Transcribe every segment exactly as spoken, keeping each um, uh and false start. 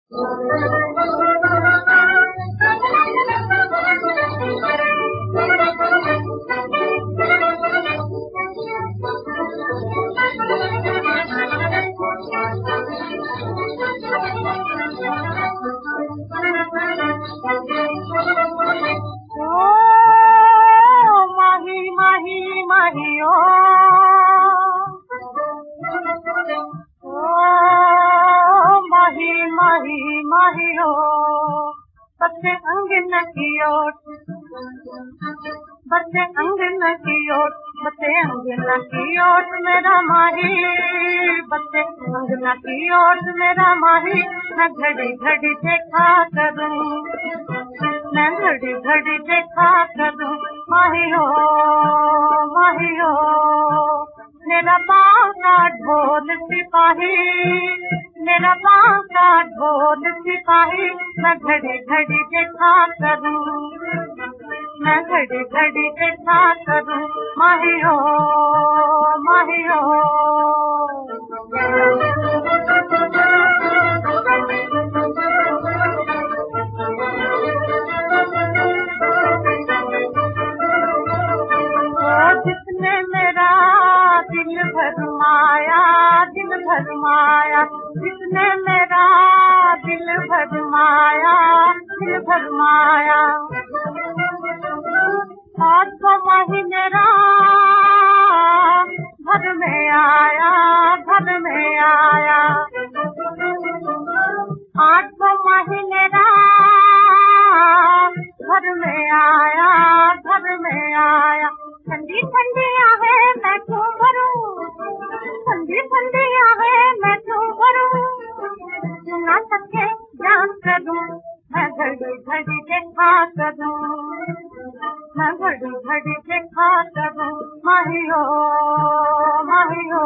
माहियो बच्चे अंगन की ओर, बच्चे अंगन की ओर, बच्चे अंगन की ओर मेरा माही, बच्चे अंगन की ओर मेरा माही। मैं घड़ी घड़ी देखा करूं, मैं घड़ी घड़ी देखा करूं, माहियो माहियो मेरा पाँव का ढोल सिपाही, मेरा पाँव का ढोल सिपाही। मैं घड़ी घड़ी देखा करूं, मैं घड़ी घड़ी देखा करूं, माहियो माहियो। जिसने मेरा दिल भरमाया, दिल भरमाया, जिसने मेरा दिल भरमाया, दिल भरमाया। आज तो माही मेरा घर में आया, घर में आया। आज तो माही मेरा घर में आया, घर में आया। ठंडी ठंडी आहे मैं क्यों भरूं, ठंडी ठंडी आहे मैं क्यों भरूं। सुना सके जान करूं, मैं घड़ी घड़ी देखा करूं, मैं घड़ी घड़ी देखा करूं, माहियो माहियो।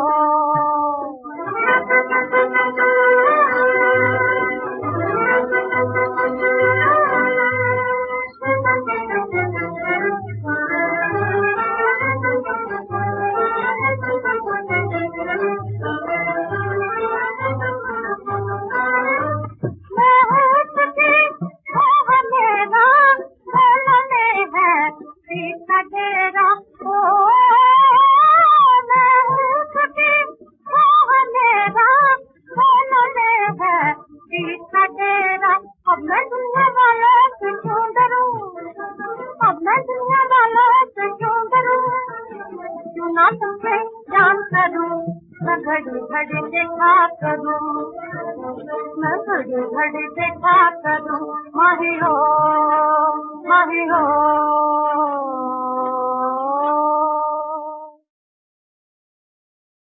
अब मैं दुनिया वालों से क्यों डरूं, अब मैं दुनिया वालों से क्यों डरूं। क्यों ना तुमसे जान करूं, मैं घड़ी घड़ी देखा करूं, मैं घड़ी घड़ी देखा करूं, माहियो माहियो।